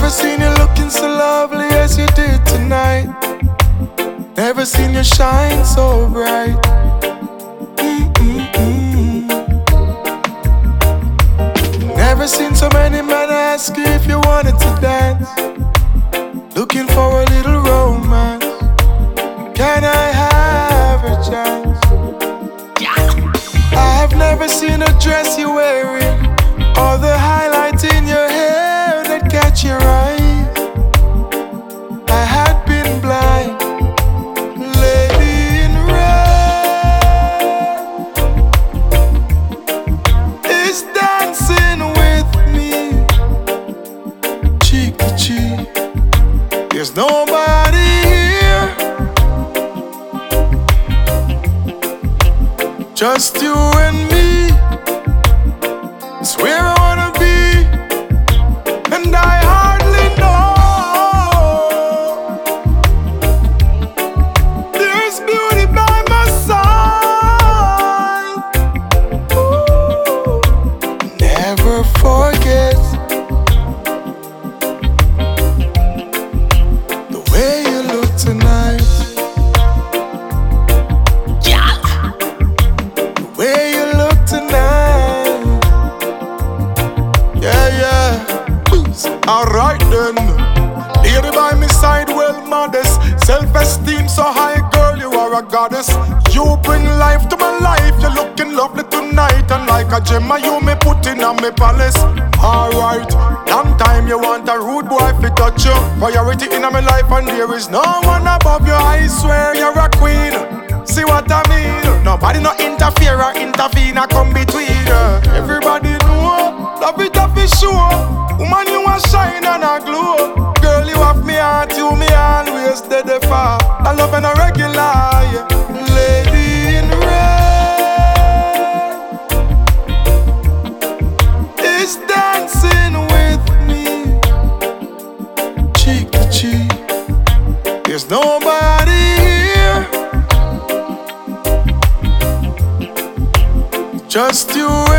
Never seen you looking so lovely as you did tonight. Never seen you shine so bright. Never seen so many men ask you if you wanted to dance. Looking for a little romance. Can I have a chance? I have never seen a dress you're wearing, or the highlights in your hair that catch your eyes. I had been blind. Lady in red is dancing with me, cheek to cheek. There's nobody here, just you and me. It's where I wanna be, and I hardly know. There's beauty by my side. Ooh. Never forget the way you look tonight. The way you look tonight. Yeah. Alright then. Lady by my side, well modest. Self-esteem so high, girl, you are a goddess. You bring life to my life. You're looking lovely tonight, and like a gem, you me put in on my palace. Alright, long time you want a rude boy to touch you. Priority in my life, and there is no one above you. I swear you're a queen. See what I mean? Nobody no interfere or intervene or come between. Everybody know, love it up is sure. Woman, you a shine and a glow. Girl, you have me heart, you me always steady for. I love and a regular, yeah. Lady in red is dancing with me, cheek to cheek. There's nobody here, just you